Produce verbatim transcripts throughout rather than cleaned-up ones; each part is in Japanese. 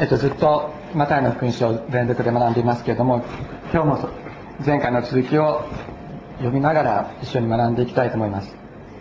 えっと、ずっとマタイの福音書を連続で学んでいますけれども、今日も前回の続きを読みながら一緒に学んでいきたいと思います。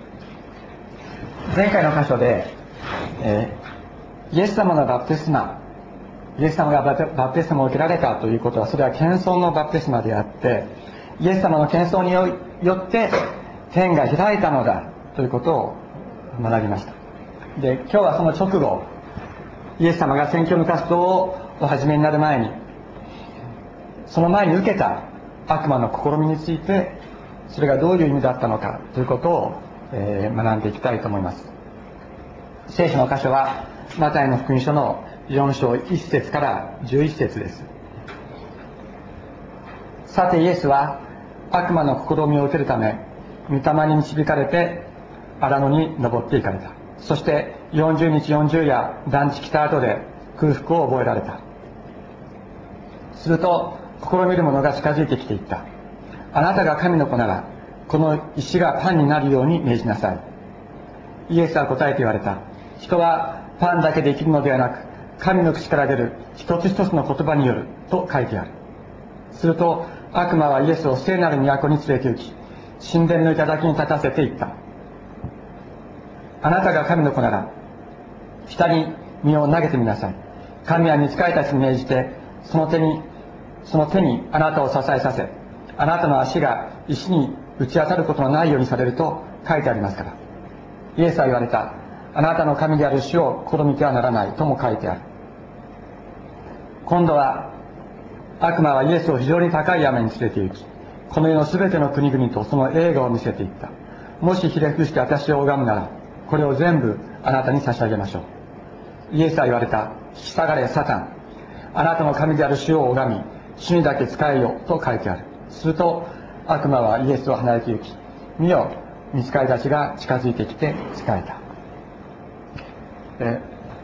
前回の箇所で、えー、イエス様のバプテスマ、イエス様がバプテスマを受けられたということは、それは謙遜のバプテスマであって、イエス様の謙遜によって天が開いたのだということを学びました。で、今日はその直後、イエス様が宣教の活動をお始めになる前に、その前に受けた悪魔の試みについて、それがどういう意味だったのかということを、えー、学んでいきたいと思います。聖書の箇所はマタイの福音書のよん章いち節からじゅういち節です。さてイエスは悪魔の試みを受けるため、御霊に導かれて荒野に登っていかれた。そしてよんじゅうにちよんじゅう夜断食した後で空腹を覚えられた。すると試みる者が近づいてきていった。あなたが神の子ならこの石がパンになるように命じなさい。イエスは答えて言われた。人はパンだけで生きるのではなく、神の口から出る一つ一つの言葉によると書いてある。すると悪魔はイエスを聖なる都に連れて行き、神殿の頂に立たせていった。あなたが神の子なら下に身を投げてみなさい。神は御使いたちに命じて、その手にその手にあなたを支えさせ、あなたの足が石に打ち当たることのないようにされると書いてありますから。イエスは言われた。あなたの神である主を試みてはならないとも書いてある。今度は悪魔はイエスを非常に高い山に連れて行き、この世のすべての国々とその栄華を見せていった。もしひれ伏して私を拝むなら、これを全部あなたに差し上げましょう。イエスは言われた。引き下がれサタン。あなたの神である主を拝み、主にだけ仕えよと書いてある。すると悪魔はイエスを離れて行き、見よ、御使いたちが近づいてきて仕えた。え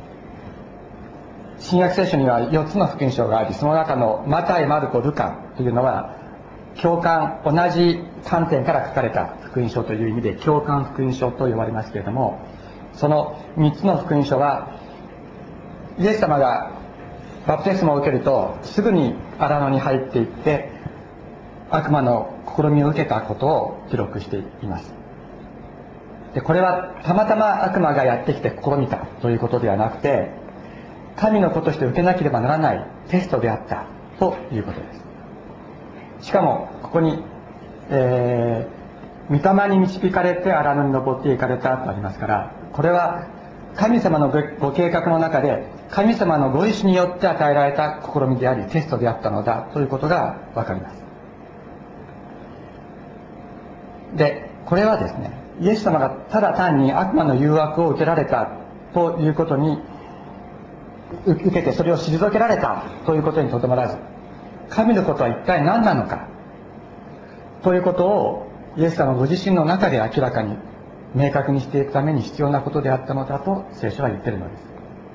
新約聖書にはよっつの福音書があり、その中のマタイ、マルコ、ルカというのは共感、同じ観点から書かれた福音書という意味で共感福音書と呼ばれますけれども、そのみっつの福音書はイエス様がバプテスマを受けるとすぐに荒野に入っていって悪魔の試みを受けたことを記録しています。で、これはたまたま悪魔がやってきて試みたということではなくて、神の子として受けなければならないテストであったということです。しかもここに、えー、御霊に導かれて荒野に登っていかれたとありますから、これは神様のご計画の中で神様のご意志によって与えられた試みでありテストであったのだということがわかります。で、これはですね、イエス様がただ単に悪魔の誘惑を受けられたということに受けてそれを退けられたということにとどまらず、神のことは一体何なのかということをイエス様ご自身の中で明らかに明確にしていくために必要なことであったのだと聖書は言っているのです。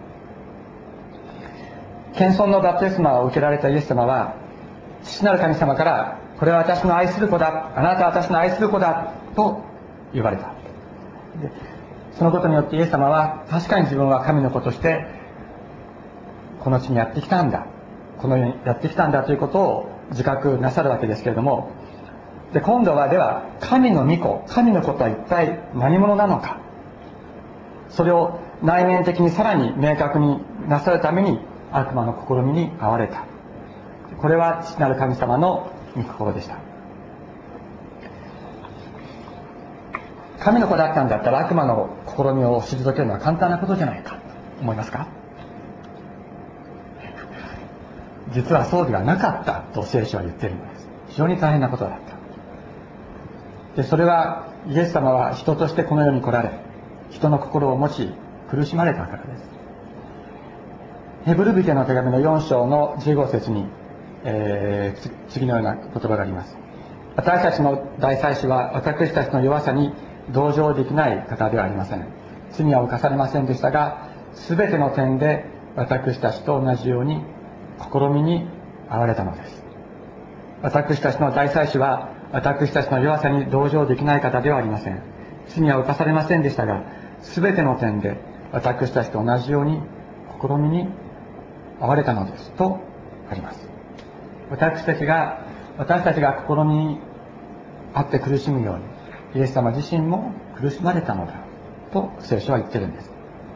謙遜のバプテスマを受けられたイエス様は、父なる神様からこれは私の愛する子だ、あなたは私の愛する子だと言われた。で、そのことによってイエス様は確かに自分は神の子としてこの地にやってきたんだ、この世にやってきたんだということを自覚なさるわけですけれども、で、今度はでは神の御子、神の子とは一体何者なのか、それを内面的にさらに明確になさるために悪魔の試みに遭われた。これは父なる神様の御心でした。神の子だったんだったら悪魔の試みを退けるのは簡単なことじゃないかと思いますか？実はそうではなかったと聖書は言っているのです。非常に大変なことだった。で、それはイエス様は人としてこの世に来られ、人の心を持ち苦しまれたからです。ヘブル人への手紙のよん章のじゅうご節に、えー、次のような言葉があります。私たちの大祭司は私たちの弱さに同情できない方ではありません。罪は犯されませんでしたが、すべての点で私たちと同じように試みに遭われたのです。私たちの大祭司は私たちの弱さに同情できない方ではありません。罪は犯されませんでしたが、すべての点で私たちと同じように試みに遭われたのですとあります。私たちが私たちが試みにあって苦しむようにイエス様自身も苦しまれたのだと聖書は言ってるんです。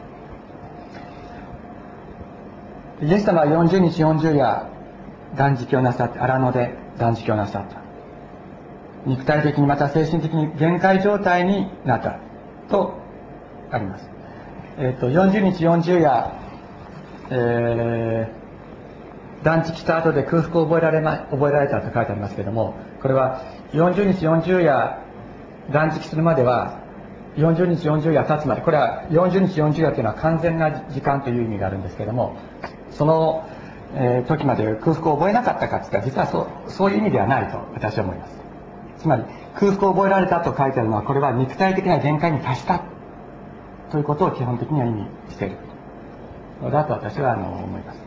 イエス様はよんじゅうにちよんじゅう夜断食をなさって、荒野で断食をなさった。肉体的にまた精神的に限界状態になったとあります。えっとよんじゅうにちよんじゅう夜、えー、断食した後で空腹を覚えられま覚えられたと書いてありますけれども、これはよんじゅうにちよんじゅう夜断食するまではよんじゅうにちよんじゅう夜経つまで、これはよんじゅうにちよんじゅう夜というのは完全な時間という意味があるんですけれども、その、えー、時まで空腹を覚えなかったかというと、実はそう、そういう意味ではないと私は思います。つまり空腹を覚えられたと書いてあるのは、これは肉体的な限界に達したということを基本的には意味しているのだと私はあの思います。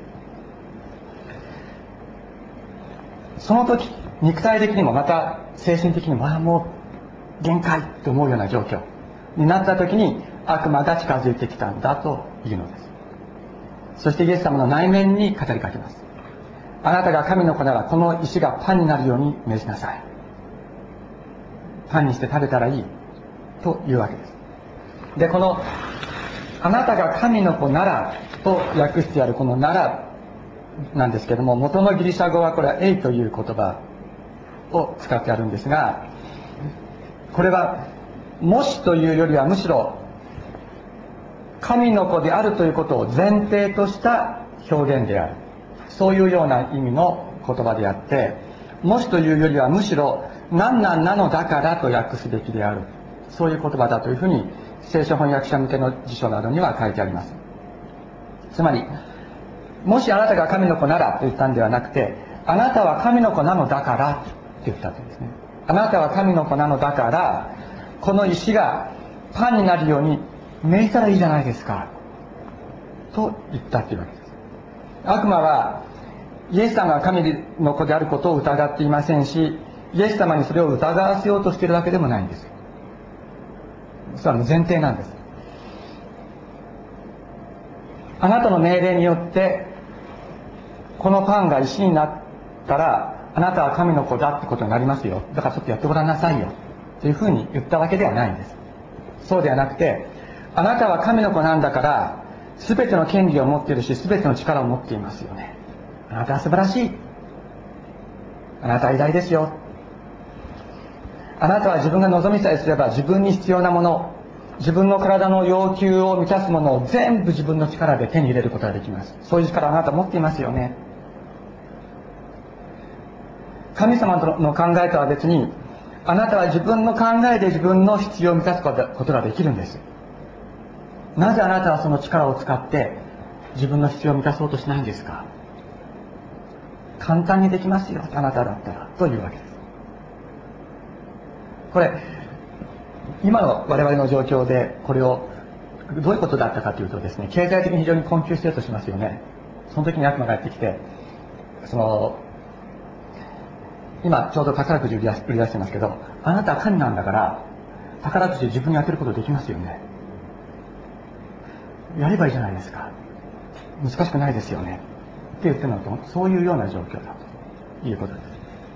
その時肉体的にもまた精神的にも、ああもう限界と思うような状況になった時に悪魔が近づいてきたんだというのです。そしてイエス様の内面に語りかけます。あなたが神の子ならこの石がパンになるように命じなさい。パンにして食べたらいいというわけです。で、このあなたが神の子ならと訳してあるこのならなんですけども、元のギリシャ語はこれはエイという言葉を使ってあるんですが、これはもしというよりはむしろ神の子であるということを前提とした表現である、そういうような意味の言葉であって、もしというよりはむしろ何々なのだからと訳すべきである、そういう言葉だというふうに聖書翻訳者向けの辞書などには書いてあります。つまりもしあなたが神の子ならと言ったんではなくて、あなたは神の子なのだからと言ったというんですね。あなたは神の子なのだからこの石がパンになるように命じたらいいじゃないですかと言ったというわけです。悪魔はイエス様が神の子であることを疑っていませんし、イエス様にそれを疑わせようとしているわけでもないんです。それは前提なんです。あなたの命令によってこのパンが石になったらあなたは神の子だってことになりますよ、だからちょっとやってごらんなさいよというふうに言ったわけではないんです。そうではなくて、あなたは神の子なんだから全ての権利を持っているし全ての力を持っていますよね。あなたは素晴らしい、あなたは偉大ですよ、あなたは自分が望みさえすれば自分に必要なもの、自分の体の要求を満たすものを全部自分の力で手に入れることができます。そういう力をあなたは持っていますよね。神様の考えとは別に、あなたは自分の考えで自分の必要を満たすことができるんです。なぜあなたはその力を使って自分の必要を満たそうとしないんですか。簡単にできますよ、あなただったらというわけです。これ今の我々の状況でこれをどういうことだったかというとですね、経済的に非常に困窮しているとしますよね。その時に悪魔がやってきて、その今ちょうど宝くじ売り出し売り出してますけど、あなたは神なんだから宝くじ自分に当てることできますよね、やればいいじゃないですか、難しくないですよねって言ってるのと、そういうような状況だということです。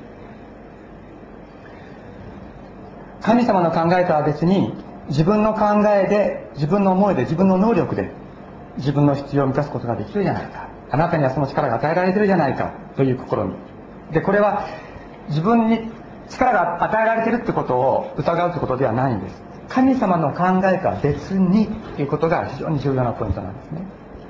神様の考えとは別に、自分の考えで自分の思いで自分の能力で自分の必要を満たすことができるじゃないか、あなたにはその力が与えられているじゃないかという試みで、これは自分に力が与えられているってことを疑うってことではないんです。神様の考えとは別にということが非常に重要なポイントなんですね。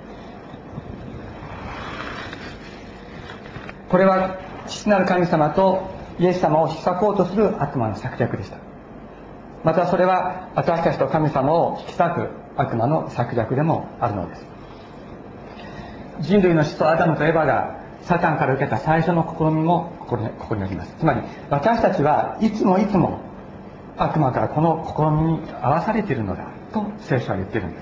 これは父なる神様とイエス様を引き裂こうとする悪魔の策略でした。またそれは私たちと神様を引き裂く悪魔の策略でもあるのです。人類の始祖アダムとエバがサタンから受けた最初の試みもここに、ここにあります。つまり私たちはいつもいつも悪魔からこの試みに合わされているのだと聖書は言っているんです。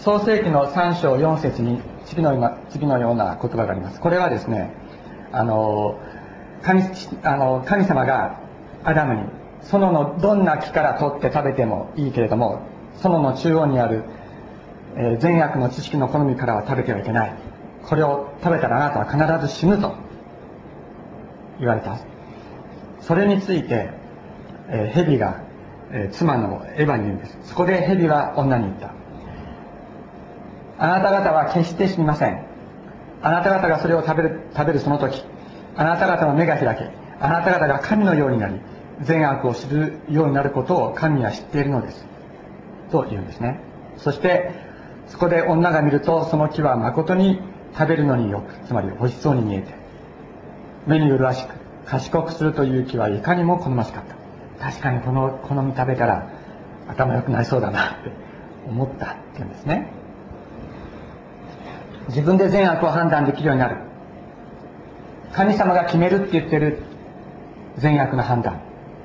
創世記のさん章よん節に次のような、次のような言葉があります。これはですね、あの 神, あの神様がアダムに園のどんな木から取って食べてもいいけれども、園の中央にある、えー、善悪の知識の好みからは食べてはいけない、 これを食べたらあなたは必ず死ぬと言われた。それについて、えー、蛇が、えー、妻のエヴァに言うんです。そこで蛇は女に言った。あなた方は決して死にません。あなた方がそれを食べる、食べるその時、あなた方の目が開け、あなた方が神のようになり、善悪を知るようになることを神は知っているのです。と言うんですね。そして、そこで女が見ると、その木は誠に食べるのによく、つまり美味しそうに見えて、目に麗しく、賢くするという木はいかにも好ましかった。確かにこの、この実食べたら頭良くなりそうだなって思ったっていうんですね。自分で善悪を判断できるようになる。神様が決めるって言ってる善悪の判断。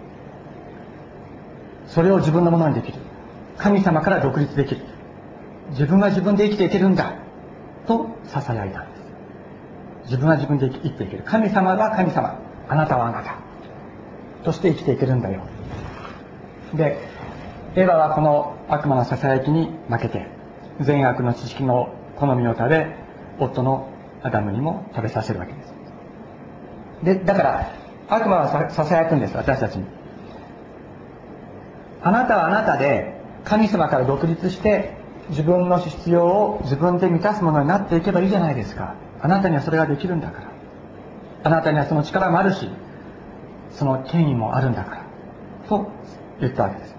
それを自分のものにできる。神様から独立できる。自分は自分で生きていけるんだと囁いたんです。自分は自分で生きていける。神様は神様、あなたはあなたとして生きていけるんだよ。で、エヴァはこの悪魔の囁きに負けて、善悪の知識の好みを食べ、夫のアダムにも食べさせるわけです。で、だから悪魔はささやくんです、私たちに。あなたはあなたで神様から独立して自分の必要を自分で満たすものになっていけばいいじゃないですか。あなたにはそれができるんだから。あなたにはその力もあるし、その権威もあるんだからと言ったわけです。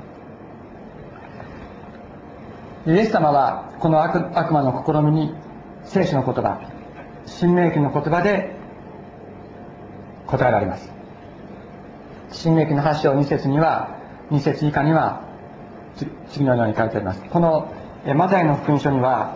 イエス様はこの 悪, 悪魔の試みに聖書の言葉、新明記の言葉で答えられます。新明記のはち章に節には、に節以下には次のように書いてあります。このマタイの福音書には、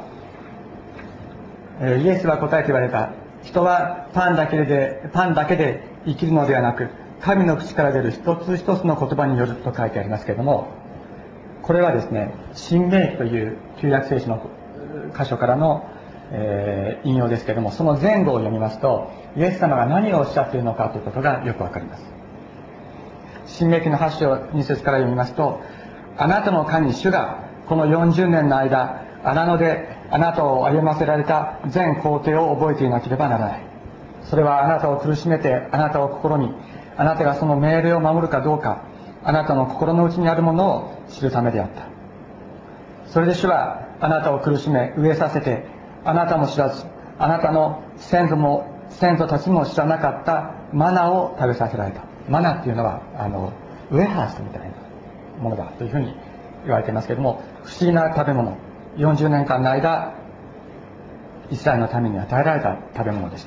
イエスは答えて言われた。人はパンだけでパンだけで生きるのではなく、神の口から出る一つ一つの言葉によると書いてありますけれども、これはですね、新明記という旧約聖書の箇所からの、えー、引用ですけれども、その前後を読みますと、イエス様が何をおっしゃっているのかということがよくわかります。新明記のはち章に節から読みますと、あなたの神主がこのよんじゅうねんの間、荒野であなたを歩ませられた全工程を覚えていなければならない。それはあなたを苦しめて、あなたを試み、あなたがその命令を守るかどうか、あなたの心の内にあるものを知るためであった。それで主はあなたを苦しめ、飢えさせて、あなたも知らず、あなたの先祖も先祖たちも知らなかったマナを食べさせられた。マナっていうのはあのウエハースみたいなものだというふうに言われていますけれども、不思議な食べ物、よんじゅうねんかんの間イスラエルのために与えられた食べ物でした。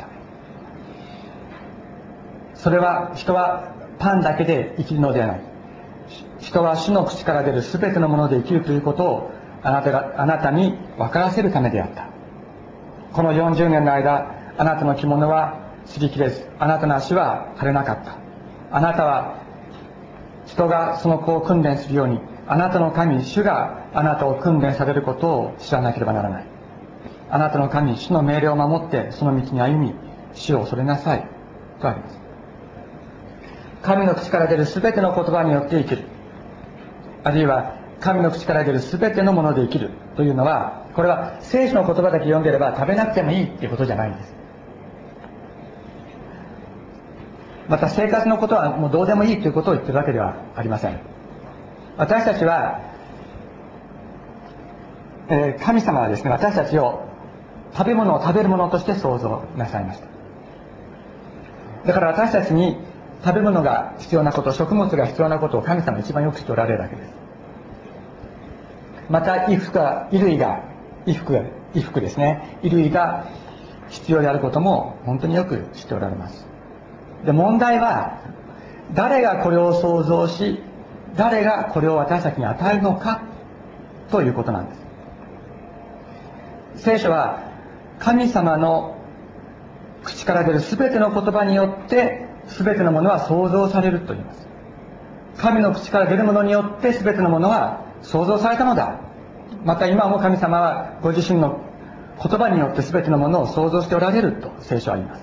それは、人はパンだけで生きるのではない。人は主の口から出るすべてのもので生きるということをあなたがあなたに分からせるためであった。このよんじゅうねんの間、あなたの着物は擦り切れず、あなたの足は腫れなかった。あなたは人がその子を訓練するように、あなたの神主があなたを訓練されることを知らなければならない。あなたの神主の命令を守ってその道に歩み、主を恐れなさいとあります。神の口から出るすべての言葉によって生きる、あるいは神の口から出るすべてのもので生きるというのは、これは聖書の言葉だけ読んでいれば食べなくてもいいっていうことじゃないんです。また生活のことはもうどうでもいいということを言ってるわけではありません。私たちは、えー、神様はですね、私たちを食べ物を食べるものとして創造なさいました。だから私たちに食べ物が必要なこと、食物が必要なことを神様は一番よく知っておられるわけです。また衣服が衣類が衣服が衣服ですね衣類が必要であることも本当によく知っておられます。で、問題は誰がこれを創造し、誰がこれを私たちに与えるのかということなんです。聖書は神様の口から出るすべての言葉によってすべてのものは創造されると言います。神の口から出るものによってすべてのものは創造されたのだ。また今も神様はご自身の言葉によってすべてのものを創造しておられると聖書は言います。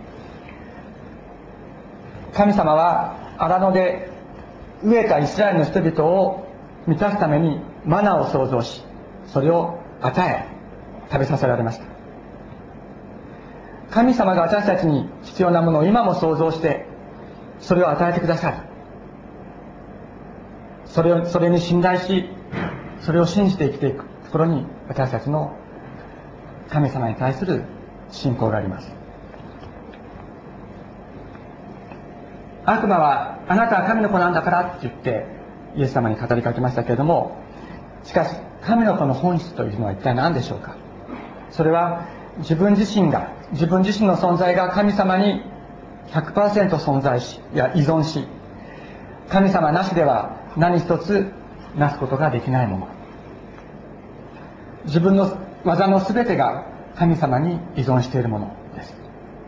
神様は荒野で飢えたイスラエルの人々を満たすためにマナを創造し、それを与え食べさせられました。 神様が私たちに必要なものを今も想像してそれを与えてくださる。それをそれに信頼し、それを信じて生きていくところに私たちの神様に対する信仰があります。悪魔はあなたは神の子なんだからって言ってイエス様に語りかけましたけれども、しかし神の子の本質というのは一体何でしょうか。それは自分自身が自分自身の存在が神様に ひゃくパーセント 存在し、いや依存し、神様なしでは何一つなすことができないもの、自分の技の全てが神様に依存しているものです。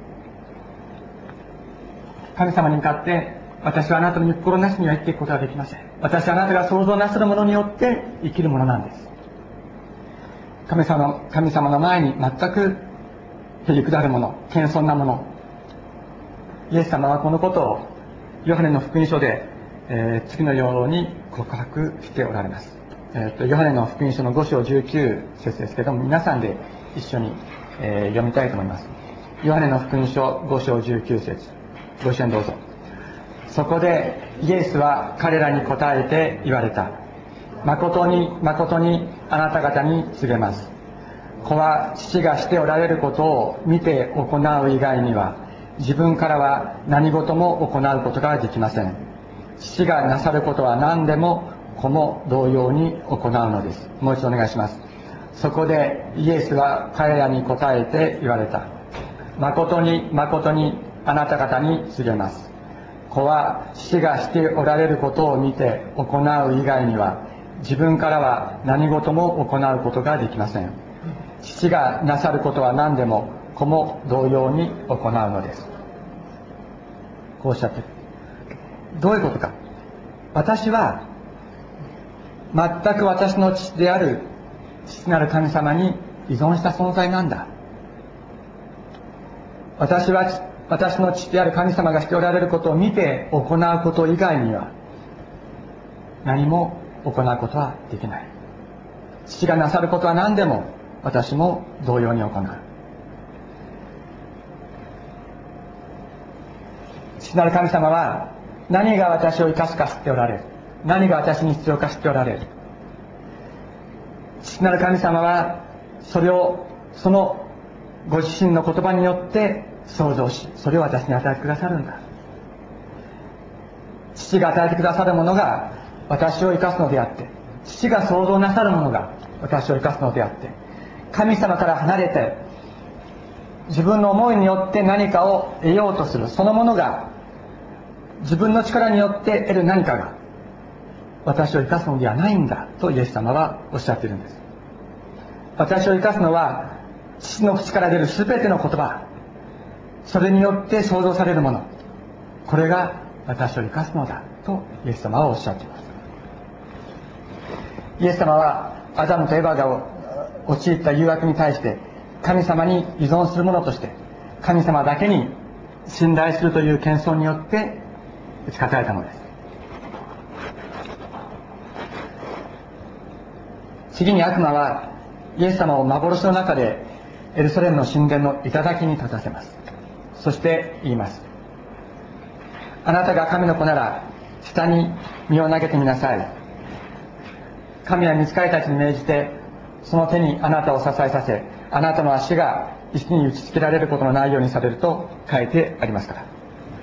神様に向かって私はあなたの御心なしには生きていくことはできません。私はあなたが創造なするものによって生きるものなんです。神様の、神様の前に全くへりくだるもの、謙遜なもの。イエス様はこのことをヨハネの福音書で、えー、次のように告白しておられます。えー、とヨハネの福音書のご章じゅうきゅう節ですけども、皆さんで一緒に、えー、読みたいと思います。ヨハネの福音書ご章じゅうきゅう節、ご一緒にどうぞ。そこでイエスは彼らに答えて言われた。誠に誠にあなた方に告げます。子は父がしておられることを見て行う以外には自分からは何事も行うことができません。父がなさることは何でも子も同様に行うのです。もう一度お願いします。そこでイエスは彼らに答えて言われた。誠に誠にあなた方に告げます。子は父がしておられることを見て行う以外には自分からは何事も行うことができません。父がなさることは何でも子も同様に行うのです。こうおっしゃってる。どういうことか。私は全く私の父である父なる神様に依存した存在なんだ。私は私の父である神様がしておられることを見て行うこと以外には何も行うことはできない。父がなさることは何でも私も同様に行う。父なる神様は何が私を生かすか知っておられる。何が私に必要か知っておられる。父なる神様はそれをそのご自身の言葉によって創造し、それを私に与えてくださるんだ。父が与えてくださるものが私を生かすのであって、父が創造なさるものが私を生かすのであって、神様から離れて自分の思いによって何かを得ようとするそのものが、自分の力によって得る何かが私を生かすのではないんだとイエス様はおっしゃっているんです。私を生かすのは父の口から出る全ての言葉、それによって創造されるもの、これが私を生かすのだとイエス様はおっしゃっています。イエス様はアダムとエバが陥った誘惑に対して神様に依存するものとして神様だけに信頼するという謙遜によって打ち勝たれたのです。次に悪魔はイエス様を幻の中でエルサレムの神殿の頂に立たせます。そして言います。あなたが神の子なら下に身を投げてみなさい。神は御使いたちに命じてその手にあなたを支えさせ、あなたの足が石に打ちつけられることのないようにされると書いてありますから。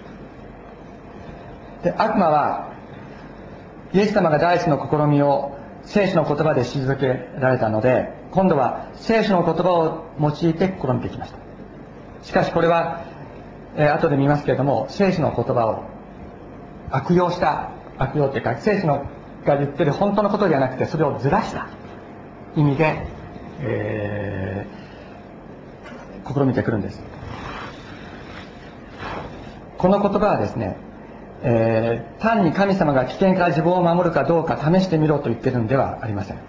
で、悪魔はイエス様が第一の試みを聖書の言葉で退けられたので、今度は聖書の言葉を用いて試みてきました。しかしこれは、えー、後で見ますけれども、聖書の言葉を悪用した悪用というか、聖書のが言ってる本当のことではなくて、それをずらした意味で、えー、試みてくるんです。この言葉はですね、えー、単に神様が危険から自分を守るかどうか試してみろと言っているのではありません。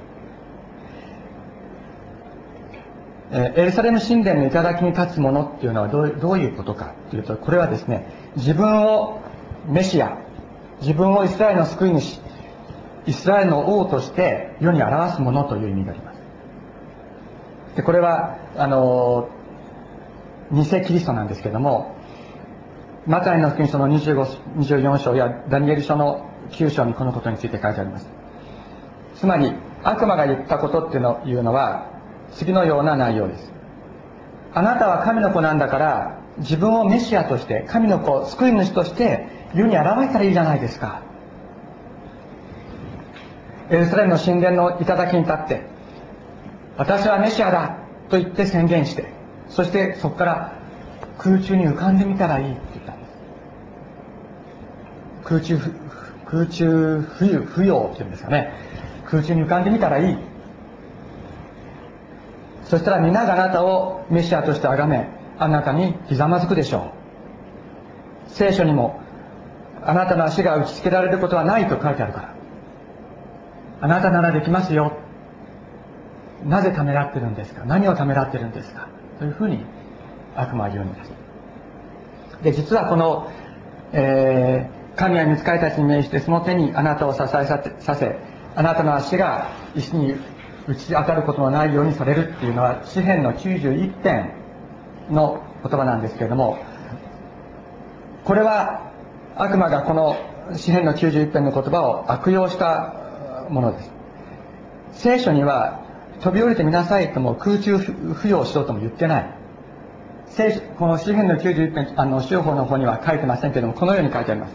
えー、エルサレム神殿の頂に立つものっていうのはどう、どういうことかというと、これはですね、自分をメシア、自分をイスラエルの救い主、イスラエルの王として世に表すものという意味があります。で、これはあの偽キリストなんですけども、マタイの福音書のにじゅうご、にじゅうよん章やダニエル書のきゅう章にこのことについて書いてあります。つまり悪魔が言ったことっていうのいうのは次のような内容です。あなたは神の子なんだから自分をメシアとして神の子救い主として世に表したらいいじゃないですか。エルサレムの神殿の頂に立って私はメシアだと言って宣言して、そしてそこから空中に浮かんでみたらいいって言ったんです。空中空中浮遊浮揚っていうんですかね。空中に浮かんでみたらいい。そしたら皆があなたをメシアとして崇め、あなたにひざまずくでしょう。聖書にもあなたの足が打ちつけられることはないと書いてあるから、あなたならできますよ。なぜためらってるんですか、何をためらってるんですかというふうに悪魔は言うんです。で、実はこの、えー、神は御使いたちに命じてその手にあなたを支えさせ、あなたの足が石に打ち当たることのないようにされるっていうのは詩編のきゅうじゅういち編の言葉なんですけれども、これは悪魔がこの詩編のきゅうじゅういち編の言葉を悪用したものです。聖書には飛び降りてみなさいとも空中浮揚しろとも言ってない。聖書この詩編のきゅうじゅういち編、あの修法の方には書いてませんけれども、このように書いてあります。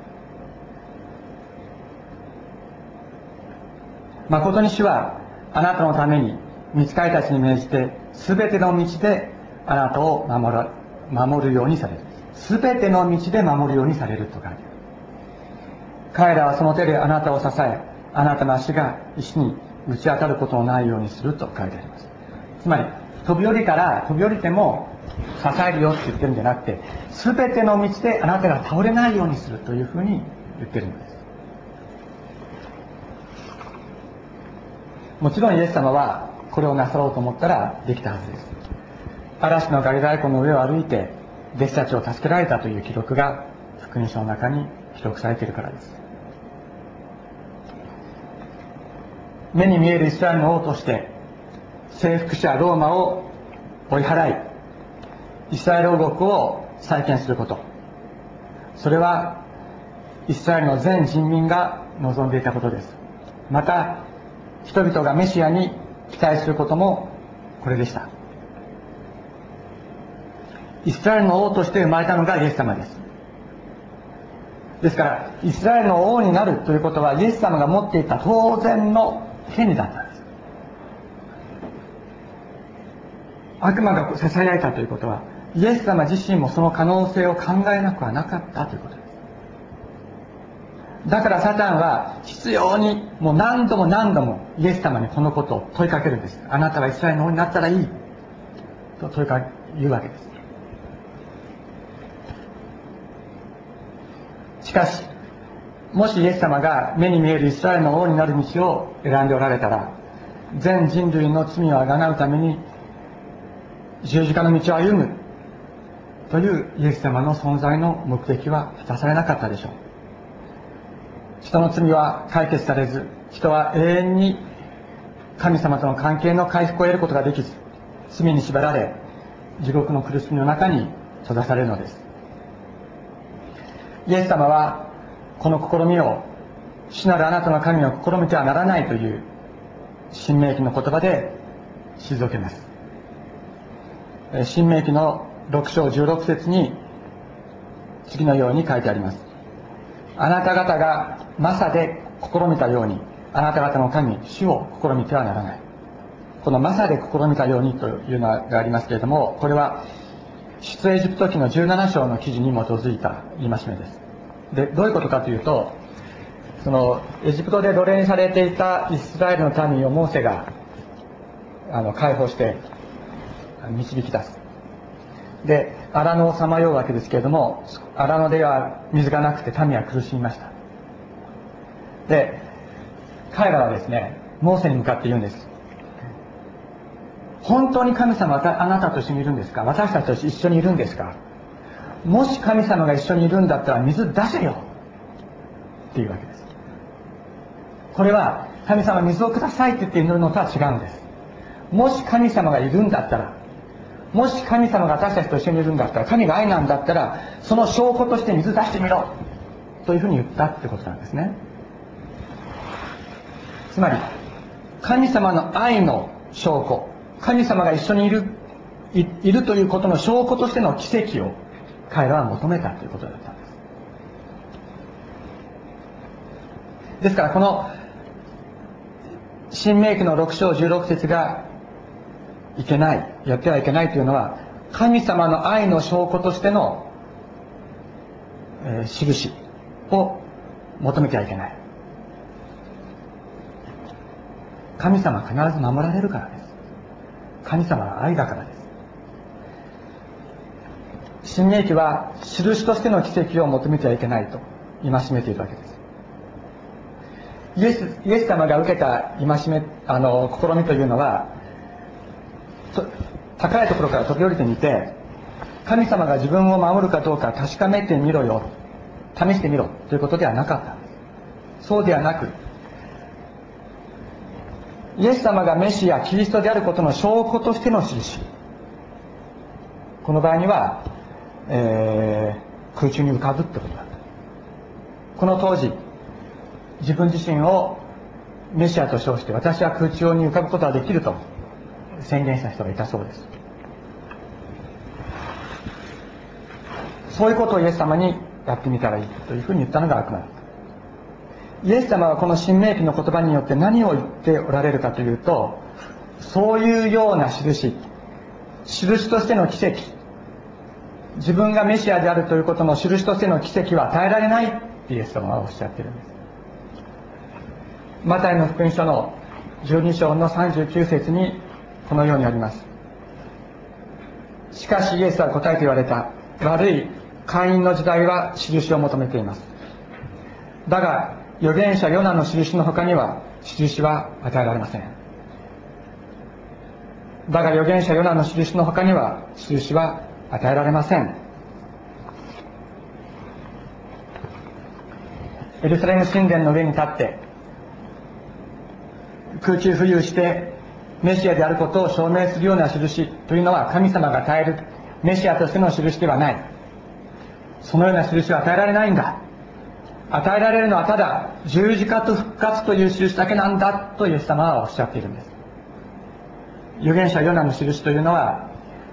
誠に主はあなたのために御使いたちに命じて全ての道であなたを守る、守るようにされる。全ての道で守るようにされると書いてある。彼らはその手であなたを支え、あなたの足が石に打ち当たることのないようにすると書いてあります。つまり飛び降りたら飛び降りても支えるよって言ってるんじゃなくて、全ての道であなたが倒れないようにするというふうに言ってるんです。もちろんイエス様はこれをなさろうと思ったらできたはずです。嵐のガリラヤ湖の上を歩いて弟子たちを助けられたという記録が福音書の中に記録されているからです。目に見えるイスラエルの王として征服者ローマを追い払い、イスラエル王国を再建すること、それはイスラエルの全人民が望んでいたことです。また人々がメシアに期待することもこれでした。イスラエルの王として生まれたのがイエス様です。ですからイスラエルの王になるということはイエス様が持っていた当然の権利だったんです。悪魔がささやいたということはイエス様自身もその可能性を考えなくはなかったということです。だからサタンは必要にもう何度も何度もイエス様にこのことを問いかけるんです。あなたはイスラエルの王になったらいいと問いかけ言うわけです。しかしもしイエス様が目に見えるイスラエルの王になる道を選んでおられたら、全人類の罪をあがなうために十字架の道を歩むというイエス様の存在の目的は果たされなかったでしょう。人の罪は解決されず、人は永遠に神様との関係の回復を得ることができず、罪に縛られ地獄の苦しみの中に閉ざされるのです。イエス様はこの試みを主なるあなたの神を試みてはならないという新明記の言葉で退けます。新明記のろく章じゅうろく節に次のように書いてあります。あなた方がマサで試みたようにあなた方の神主を試みてはならない。このマサで試みたようにというのがありますけれども、これは出エジプト記のじゅうなな章の記事に基づいた戒めです。で、どういうことかというと、そのエジプトで奴隷にされていたイスラエルの民をモーセがあの解放して導き出す。で、荒野をさまようわけですけれども、荒野では水がなくて民は苦しみました。で、彼らはですね、モーセに向かって言うんです。本当に神様はあなたと一緒にいるんですか？私たちと一緒にいるんですか？もし神様が一緒にいるんだったら水出せよっていうわけです。これは神様水をくださいって言って祈るのとは違うんです。もし神様がいるんだったらもし神様が私たちと一緒にいるんだったら、神が愛なんだったら、その証拠として水出してみろというふうに言ったってことなんですね。つまり神様の愛の証拠、神様が一緒にいる い, いるということの証拠としての奇跡を彼らは求めたということだったんです。ですからこの新明記のろく章じゅうろく節がいけない、やってはいけないというのは、神様の愛の証拠としての、えー、印を求めてはいけない。神様は必ず守られるからです。神様は愛だからです。新明記は印としての奇跡を求めてはいけないと戒めているわけです。イエス、イエス様が受けた戒め、あの試みというのは、高いところから飛び降りてみて、神様が自分を守るかどうか確かめてみろよ、試してみろということではなかったんです。そうではなく、イエス様がメシア、キリストであることの証拠としての印。この場合には、えー、空中に浮かぶってことだ。この当時、自分自身をメシアと称して、私は空中に浮かぶことができると宣言した人がいたそうです。そういうことをイエス様にやってみたらいいというふうに言ったのが悪魔だった。イエス様はこの新明記の言葉によって何を言っておられるかというと、そういうような印、印としての奇跡、自分がメシアであるということの印としての奇跡は与えられないってイエス様はおっしゃっているんです。マタイの福音書のじゅうに章のさんじゅうきゅう節にこのようにあります。しかしイエスは答えて言われた。悪い会員の時代は印を求めています。だが預言者ヨナの印の他には印は与えられません。だが預言者ヨナの印の他には印は与えられません。エルサレム神殿の上に立って空中浮遊してメシアであることを証明するような印というのは神様が与えるメシアとしての印ではない。そのような印は与えられないんだ。与えられるのはただ十字架と復活という印だけなんだとイエス様はおっしゃっているんです。預言者ヨナの印というのは、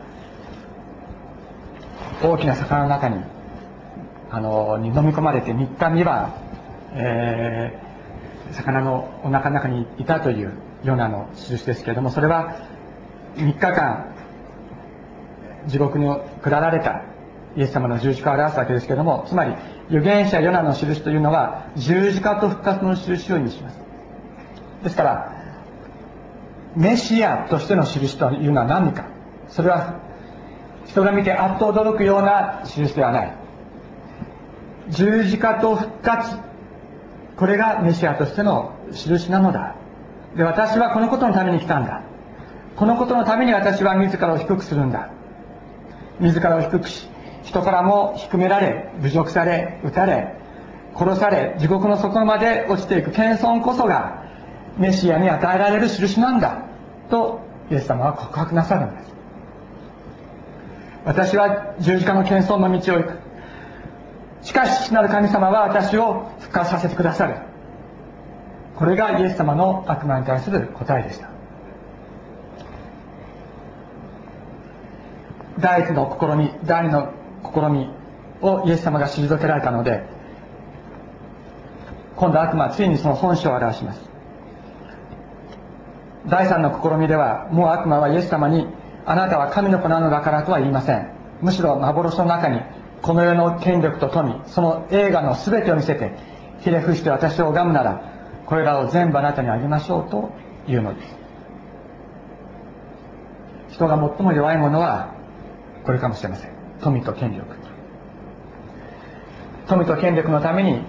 大きな魚の中にあのに飲み込まれてみっかみばん、えー、魚のお腹の中にいたというヨナの印ですけれども、それはみっかかん地獄に下られたイエス様の十字架を表すわけですけれども、つまり預言者ヨナの印というのは十字架と復活の印を意味します。ですからメシアとしての印というのは何か、それは人が見てあっと驚くような印ではない。十字架と復活、これがメシアとしての印なのだ。で、私はこのことのために来たんだ。このことのために私は自らを低くするんだ。自らを低くし、人からも低められ、侮辱され、撃たれ、殺され、地獄の底まで落ちていく謙遜こそがメシアに与えられる印なんだとイエス様は告白なさるんです。私は十字架の謙遜の道を行く。しかし父なる神様は私を復活させてくださる。これがイエス様の悪魔に対する答えでした。第一の試み、第二の試みをイエス様が退けられたので、今度悪魔はついにその本性を表します。第三の試みでは、もう悪魔はイエス様に、あなたは神の子なのだからとは言いません。むしろ幻の中にこの世の権力と富、その映画の全てを見せて、ひれ伏して私を拝むなら、これらを全部あなたにあげましょうというのです。人が最も弱いものはこれかもしれません。富と権力。富と権力のために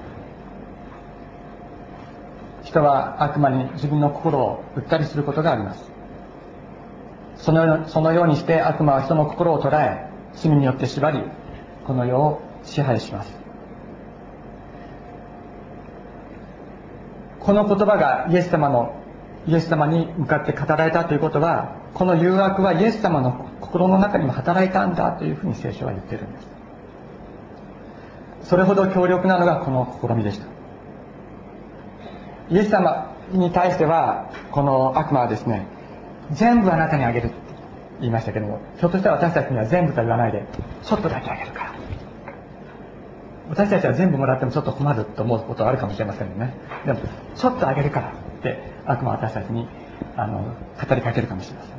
人は悪魔に自分の心を売ったりすることがあります。その、そのようにして悪魔は人の心を捉え、罪によって縛り、この世を支配します。この言葉がイエス様のイエス様に向かって語られたということは、この誘惑はイエス様の心の中にも働いたんだというふうに聖書は言っているんです。それほど強力なのがこの試みでした。イエス様に対してはこの悪魔はですね、全部あなたにあげるって言いましたけども、ひょっとしたら私たちには全部とは言わないで、ちょっとだけあげるから、私たちは全部もらってもちょっと困ると思うことはあるかもしれませんよね。でもちょっとあげるからって悪魔は私たちにあの語りかけるかもしれません。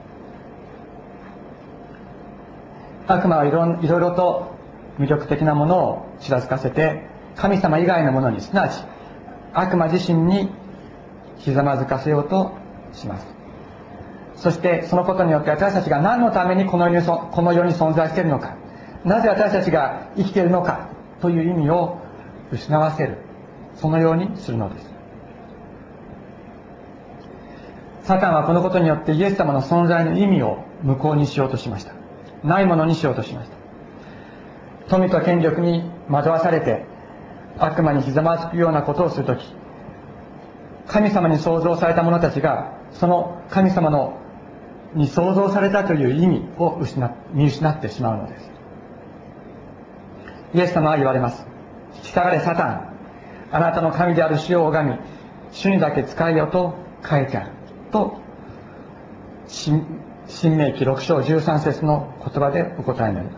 悪魔はいろいろいろと魅力的なものをちらつかせて、神様以外のものに、すなわち悪魔自身にひざまずかせようとします。そしてそのことによって私たちが何のためにこの世に、この世に存在しているのか、なぜ私たちが生きているのかという意味を失わせる、そのようにするのです。サタンはこのことによってイエス様の存在の意味を無効にしようとしました。ないものにしようとしました。富と権力に惑わされて悪魔にひざまずくようなことをするとき、神様に創造された者たちがその神様のに創造されたという意味を失っ見失ってしまうのです。イエス様は言われます。従れサタン、あなたの神である主を拝み、主にだけ仕えよと書いてあると、新明記ろく章じゅうさん節の言葉でお答えになります。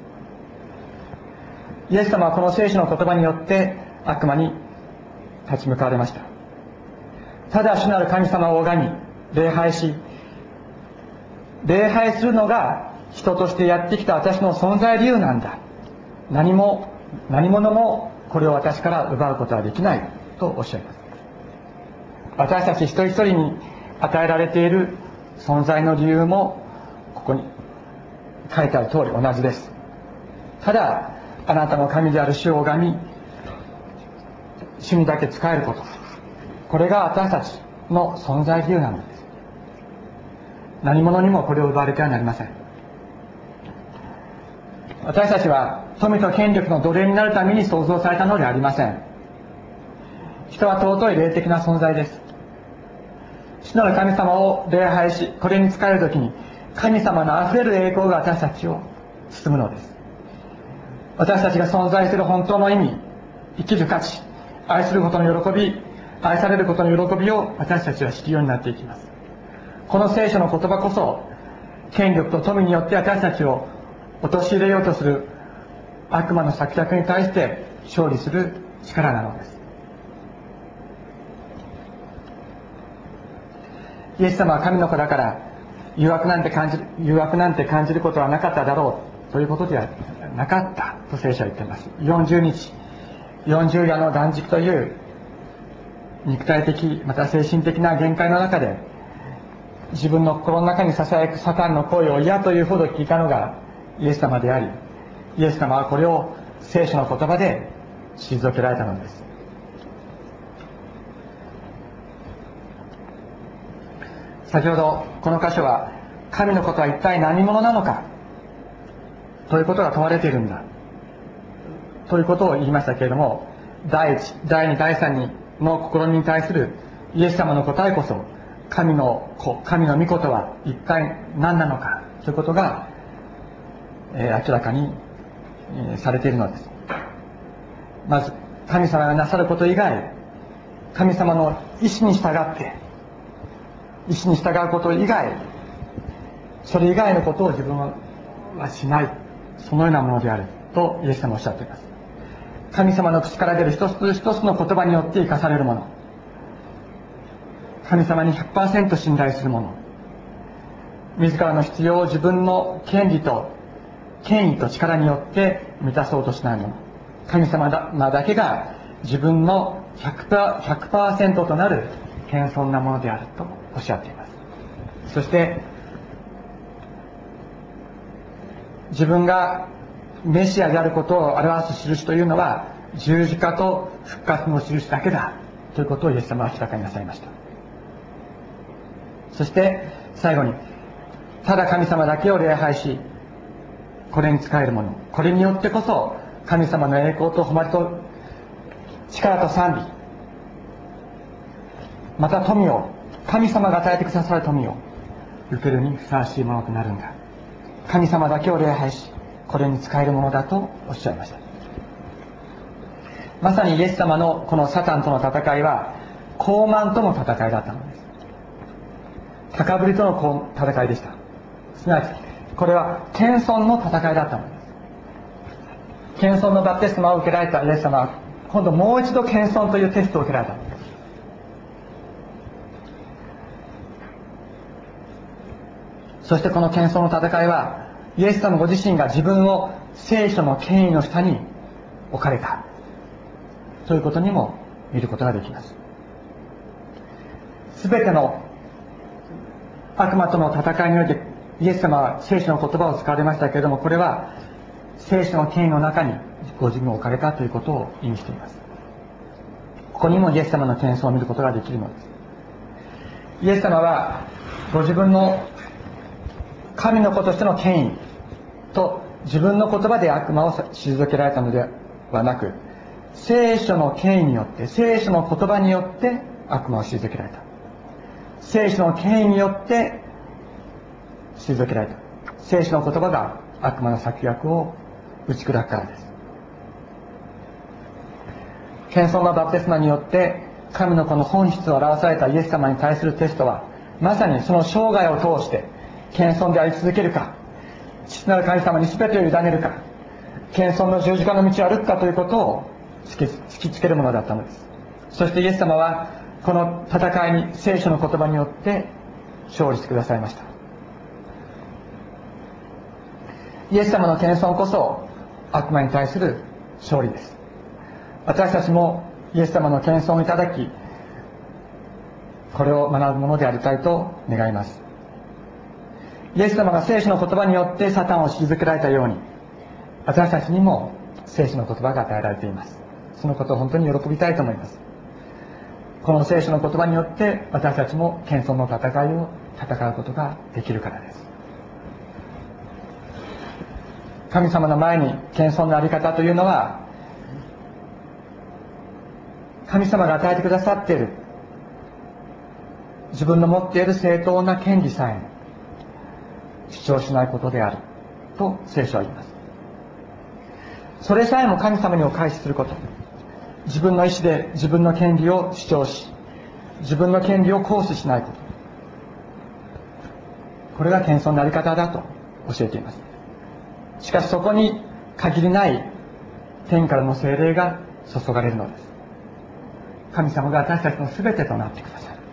イエス様はこの聖書の言葉によって悪魔に立ち向かわれました。ただ主なる神様を拝み礼拝し、礼拝するのが人としてやってきた私の存在理由なんだ、何も何者もこれを私から奪うことはできないとおっしゃいます。私たち一人一人に与えられている存在の理由もここに書いてある通り同じです。ただあなたの神である主を拝み、主にだけ仕えること、これが私たちの存在理由なのです。何者にもこれを奪われてはなりません。私たちは富と権力の奴隷になるために創造されたのではありません。人は尊い霊的な存在です。主なる神様を礼拝し、これに仕えるときに神様のあふれる栄光が私たちを包むのです。私たちが存在する本当の意味、生きる価値、愛することの喜び、愛されることの喜びを私たちは知るようになっていきます。この聖書の言葉こそ権力と富によって私たちを陥れようとする悪魔の策略に対して勝利する力なのです。イエス様は神の子だから誘惑なんて感じる誘惑なんて感じることはなかっただろうということではなかったと聖書は言っています。よんじゅうにちよんじゅう夜の断食という肉体的また精神的な限界の中で自分の心の中にささやくサタンの声を嫌というほど聞いたのがイエス様であり、イエス様はこれを聖書の言葉で退けられたのです。先ほどこの箇所は神のことは一体何者なのかということが問われているんだということを言いましたけれども、第一、第二、第三の試みに対するイエス様の答えこそ神の子、神の御子とは一体何なのかということが、えー、明らかに、えー、されているのです。まず神様がなさること以外、神様の意志に従って意志に従うこと以外、それ以外のことを自分はしない、そのようなものであるとイエス様はおっしゃっています。神様の口から出る一つ一つの言葉によって生かされるもの、神様に ひゃくパーセント 信頼するもの、自らの必要を自分の権利と権威と力によって満たそうとしないもの、神様 だ, だけが自分の ひゃくパーセント となる謙遜なものであるとおっしゃっています。そして自分がメシアであることを表す印というのは十字架と復活の印だけだということをイエス様は明らかになさいました。そして最後に、ただ神様だけを礼拝しこれに仕えるもの、これによってこそ神様の栄光と誉れと力と賛美、また富を、神様が与えてくださる富を受けるにふさわしいものとなるんだ神様だけを礼拝し、これに使えるものだとおっしゃいました。まさにイエス様のこのサタンとの戦いは傲慢との戦いだったのです。高ぶりとの戦いでした。すなわちこれは謙遜の戦いだったのです。謙遜のバプテスマを受けられたイエス様は今度もう一度謙遜というテストを受けられたのです。そしてこの謙遜の戦いはイエス様ご自身が自分を聖書の権威の下に置かれたということにも見ることができます。すべての悪魔との戦いにおいてイエス様は聖書の言葉を使われましたけれども、これは聖書の権威の中にご自分を置かれたということを意味しています。ここにもイエス様の謙遜を見ることができるのです。イエス様はご自分の神の子としての権威と自分の言葉で悪魔を退けられたのではなく、聖書の権威によって、聖書の言葉によって悪魔を退けられた。聖書の権威によって退けられた。聖書の言葉が悪魔の策略を打ち砕くからです。謙遜のバプテスマによって神の子の本質を表されたイエス様に対するテストは、まさにその生涯を通して謙遜であり続けるか、父なる神様に全てを委ねるか、謙遜の十字架の道を歩くかということを突き、突きつけるものだったのです。そしてイエス様はこの戦いに聖書の言葉によって勝利してくださいました。イエス様の謙遜こそ悪魔に対する勝利です。私たちもイエス様の謙遜をいただき、これを学ぶものでありたいと願います。イエス様が聖書の言葉によってサタンを退けられたように、私たちにも聖書の言葉が与えられています。そのことを本当に喜びたいと思います。この聖書の言葉によって私たちも謙遜の戦いを戦うことができるからです。神様の前に謙遜のあり方というのは、神様が与えてくださっている自分の持っている正当な権利さえ主張しないことであると聖書は言います。それさえも神様にお返しすること、自分の意思で自分の権利を主張し、自分の権利を行使しないこと、これが謙遜のあり方だと教えています。しかしそこに限りない天からの聖霊が注がれるのです。神様が私たちの全てとなってくださる。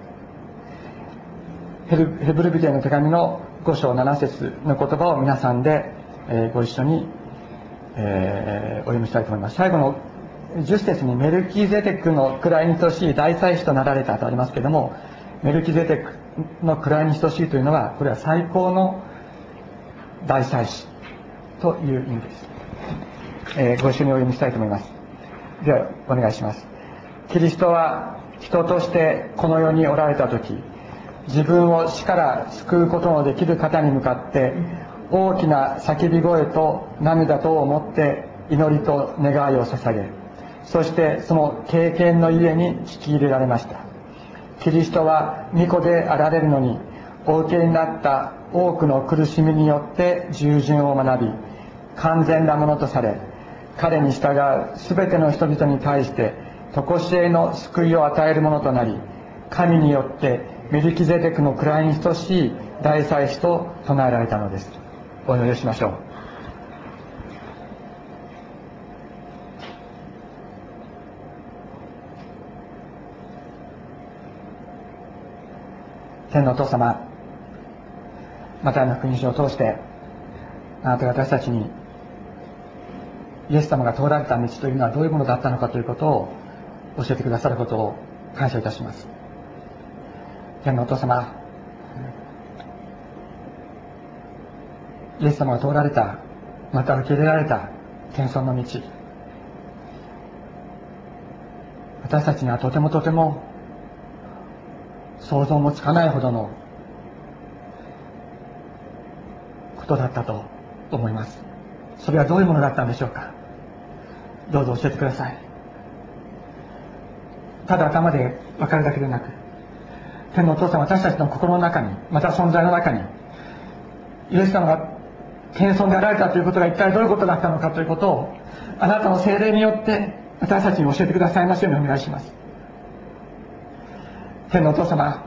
ヘルヘブル人への手紙のご章なな節の言葉を皆さんで、えー、ご一緒に、えー、お読みしたいと思います。最後のじゅっ節にメルキゼテクの位に等しい大祭司となられたとありますけれども、メルキゼテクの位に等しいというのは、これは最高の大祭司という意味です。えー、ご一緒にお読みしたいと思います。ではお願いします。キリストは人としてこの世におられたとき、自分を死から救うことのできる方に向かって大きな叫び声と涙とをもって祈りと願いを捧げ、そしてその経験のゆえに聞き入れられました。キリストは御子であられるのに、お受けになった多くの苦しみによって従順を学び、完全なものとされ、彼に従うすべての人々に対して常しえの救いを与えるものとなり、神によってメルキゼテクの位に等しい大祭司と唱えられたのです。お祈りしましょう。天のお父様、マタイの福音書を通してあなたが私たちにイエス様が通られた道というのはどういうものだったのかということを教えてくださることを感謝いたします。天のお父様、イエス様が通られた、また受け入れられた謙遜の道、私たちにはとてもとても想像もつかないほどのことだったと思います。それはどういうものだったんでしょうか。どうぞ教えてください。ただ頭で分かるだけでなく、天のお父さん、私たちの心の中に、また存在の中に、イエス様が謙遜であられたということが一体どういうことだったのかということを、あなたの聖霊によって私たちに教えてくださいますようにお願いします。天のお父様、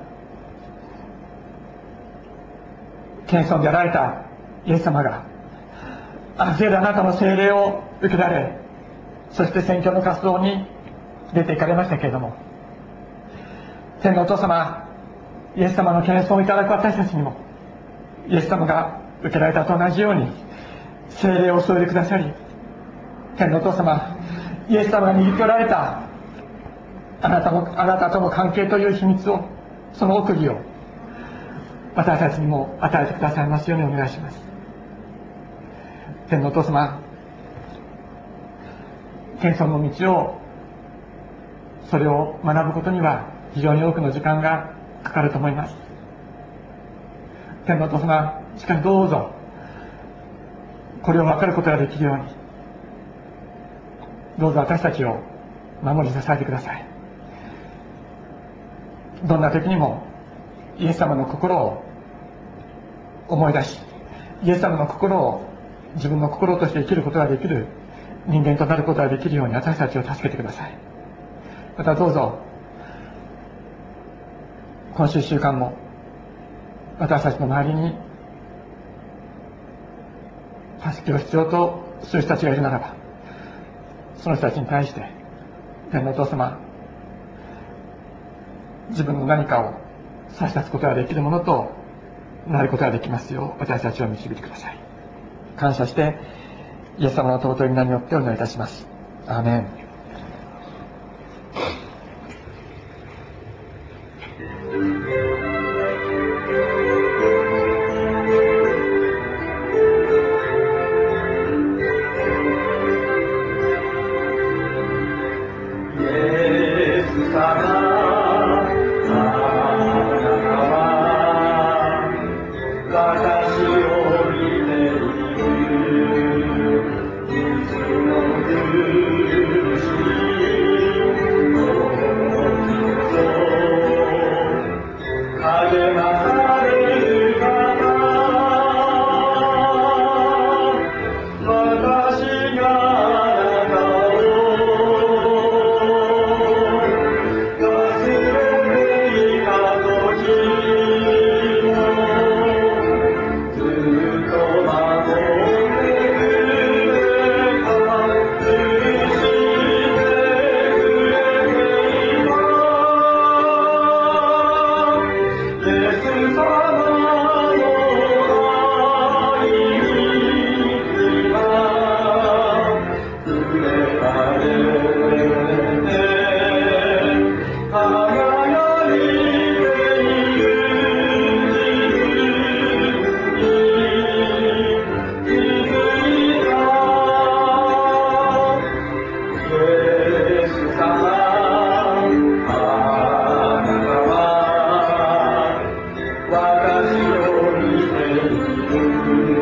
謙遜であられたイエス様がある程度あなたの聖霊を受けられ、そして宣教の活動に出て行かれましたけれども、天のお父様、イエス様の謙遜をいただく私たちにもイエス様が受けられたと同じように聖霊を注いでくださり、天のお父様、イエス様が握っておられたあなたのあなたとの関係という秘密を、その奥義を私たちにも与えてくださいますようにお願いします。天のお父様、謙遜の道を、それを学ぶことには非常に多くの時間がかかると思います。天のお父様、しかしどうぞこれを分かることができるように、どうぞ私たちを守り支えてください。どんな時にもイエス様の心を思い出し、イエス様の心を自分の心として生きることができる人間となることができるように私たちを助けてください。またどうぞ今週いっしゅうかんも私たちの周りに助けを必要とする人たちがいるならば、その人たちに対して天のお父様、自分の何かを差し出すことができるものとなることができますよう私たちを導いてください。感謝してイエス様の尊い皆によってお願いいたします。アーメン。 私を見ている